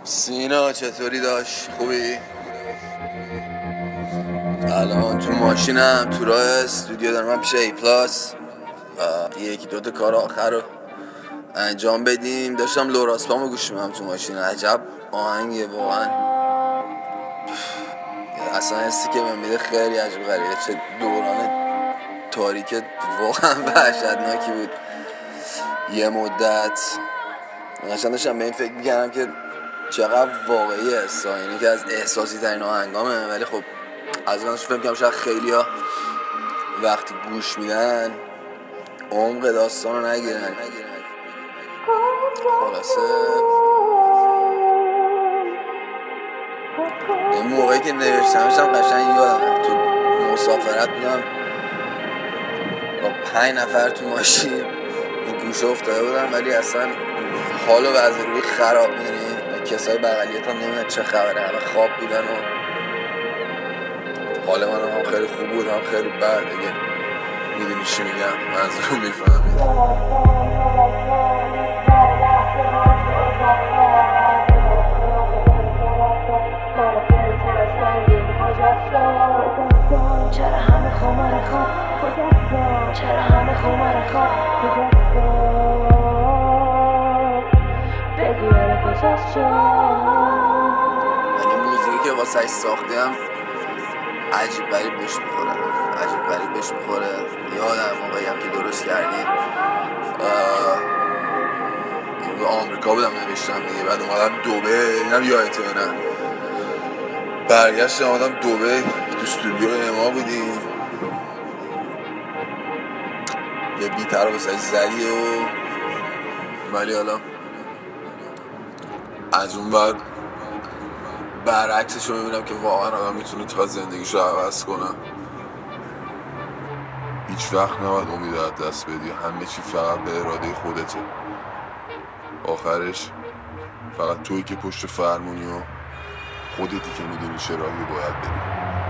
سینا چطوری داشت؟ خوبی؟ الان تو ماشینم تو راه استودیو دارم. من پیش ای پلاس یکی دوتا کار آخر رو انجام بدیم. داشتم لوراسپامو گوش میدم تو ماشین. عجب آهنگه واقعا. اصلا حسی که من میده خیلی عجب غریبه. چه دوران تاریک واقعا وحشتناکی بود. یه مدت قشنگ داشتم به این فکر میکردم که چقدر واقعی هستا، اینه که از احساسی ترین آهنگامه، ولی خب از من فکر میکنم شاید خیلی ها وقتی گوش میدن عمق داستان رو نگیرن. خلاصه این موقعی که نوشتمشم قشنگ یادم تو مسافرت بودم با 5 نفر تو ماشین این گوشه افتاده بودم، ولی اصلا حال و وضع روی خراب. میدونی کسای بغلیت هم نمیدن چه خبره، همه خواب بودن و حال من هم خیلی خوب بود هم خیلی بد. دیگه میدونی چی میگم، منظورم میفهمید. چرا همه خمار خواب، چرا همه خمار خواب، بگو یاره کجاست شد. یعنی موزیکی که واسه ساختم عجیب غریب بهش میخوره، عجیب غریب بهش میخوره. یادم موقعی هم که درست کردیم به آمریکا بودم نوشتم دیگه، بعد اومدم دوبه، اینم یادته نه، برگشت اومدم دوبه تو استودیو اما بودیم یه بیتر رو بسایی زدی ولی حالا از اون بعد برعکسش رو میبینم که واقعا آدم میتونه تا زندگیش رو عوض کنه. هیچ وقت نباید امید از دست بدی، همه چی فقط به اراده خودته. آخرش فقط تویی که پشت فرمونی و خودتی که میدونی چه راهی باید بری.